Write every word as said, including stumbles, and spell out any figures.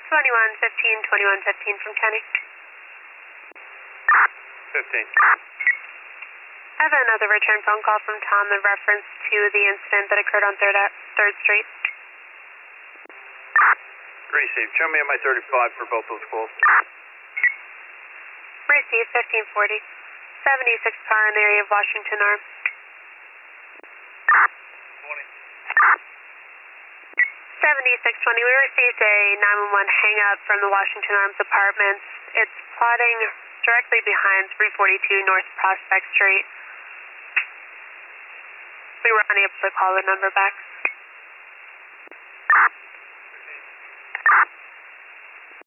twenty-one fifteen, twenty-one fifteen from County. fifteen. I have another return phone call from Tom in reference to the incident that occurred on third, third Street. Received. Show me on my thirty-five for both those calls. Received, fifteen forty. seventy-six car in the area of Washington Arm. twenty. seventy-six twenty, we received a nine one one hang-up from the Washington Arms Apartments. It's plotting directly behind three forty-two North Prospect Street. We were unable to call the number back.